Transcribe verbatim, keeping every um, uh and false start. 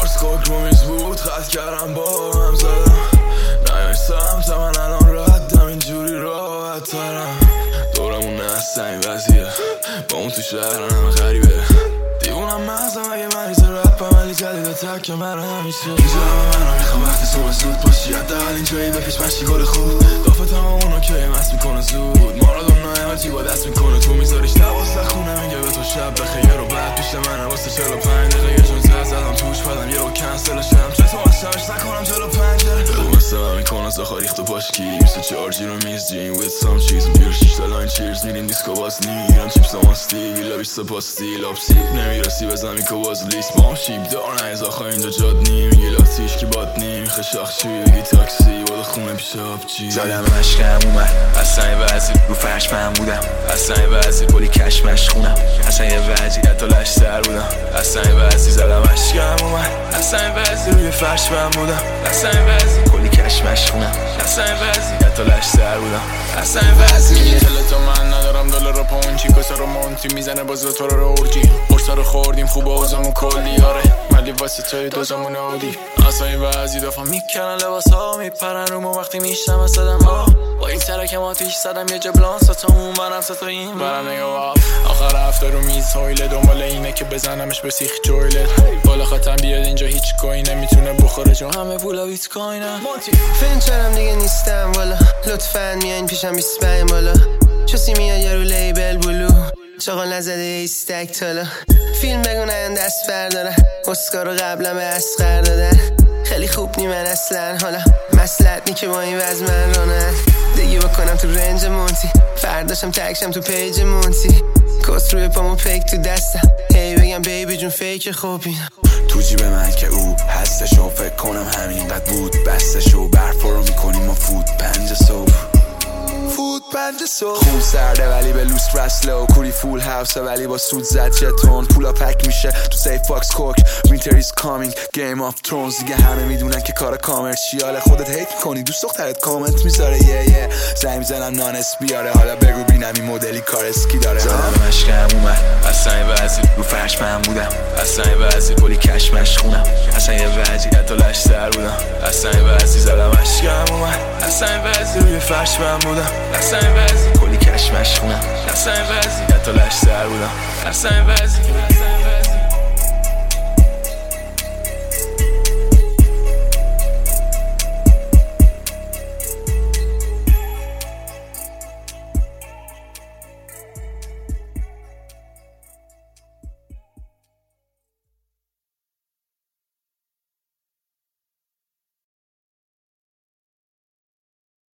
مارس کوک رو میز بود خط کردم با هم زدم نمیستم تا من الان ردم اینجوری راحت ترم دورمون نسته این وضعیه با اون تو شهرم همه غریبه دیوونم مغزم اگه مریض رپم ولی جدید تک من همیشه اینجا همه من رو میخوام وقتی صبح زود باشی حداقل اینجایی بکش مشتی گل خوب دافت همه اونو که مست میکنه زود مارادونا همتی با دست میکنه تو میذاریش دوازده خونه میگه به تو شب بخیر و بعد پیش من واسه چهل و پنج دقیقه چون زد زدم توش بدم یه رو کنسلشم چطور از شبش نکنم جلو پنجره رو مثل من میکنه زخار ریخت و پاشکی بیست و چهار جی رو میز جین with some cheese و بیر شیش تا لاین چیرز میریم دیسکو باز نمیرم چیپس و ماستی ویلا بیست پاستی لابسی نمیرسی بزنم که باز لیست ما شیب دار نیز آخه اینجا جاد نیم میگه لاتیش که باد نیم میخه شاخچی بگی تاکسی بالا خونه پیش آبچی زادم مشکم اومد اصلا یه وضعی رو فرش من بودم اصلا یه وضعی کلی کش مشخونم اصلا یه وضعیت و لش سر بودم اصلا یه وضعی زدم مشکم اومد اصلا یه وضعی روی فرش من بودم اصلا یه وضعی کلی کش مشخونم اصلا یه وضعیت و لش سر بودم اصلا یه وضعی تو من ندارم دلار رو پونچی کسا رو مونتی میزنه باز تو رو اورجی قرصا رو خوردیم خوب اوزمون کلی آره ولی واسه توی دوزمون عادی اصلا این وضعی دفعه میکنن لباس ها میپرن رو ما وقتی میشنم از صدم ها با این ترکم آتیش زدم یه جبلان ستامون برم ستا این برم نگاه آخر هفته رو میز هایله دنبال اینه که بزنمش به سیخ جویلت بالا خطم بیاد اینجا هیچ کوی نمیتونه بخوره چون همه پولا بیت کوینه فنچرم دیگه نیستم والا لطفاً میاین پیشم بیست پنج بالا چوسی میاد یارو لیبل بلو چاقال نزده ایستک تالا فیلم بگونن دست بردارن اسکارو قبلا به اسقر دادن خیلی خوب نی من اصلا حالا مسلط نی که با این وز من رانن دیگه بکنم تو رنج مونتی فرداشم تکشم تو پیج مونتی کس روی پامو پیک تو دستم هی بگم بیبی جون فیک خوبی تو جیب من که او هستشو فکر کنم همینقدر بود بستشو برف رو میکنیم ما فود پنج صبح فود پنج صبح خون سرده ولی به لوس رسلو کوری فول هاوسه ولی با سود زد جتون پولا پک میشه تو سیف باکس کوک وینتر ایز کامینگ گیم آف ترونز دیگه همه میدونن که کار کامرشیاله خودت هیت میکنی دوست دخترت کامنت میذاره یه یه زنگ میزنم نانس بیاره حالا بگو بینم این مدلی کار اسکی داره زدم مشکم اومد اصلا یه وضعی رو فرش من بودم اصلا یه وضعی کلی کش مشخونم اصلا یه وضعیت و لش سر بودم اصلا یه وضعی زدم مشکم اومد اصلا یه وضعی روی فرش من بودم اصلا یه وضعی کلی کش مشخونم اصلا یه وضعیت و لش سر بودم اصلا یه وضعی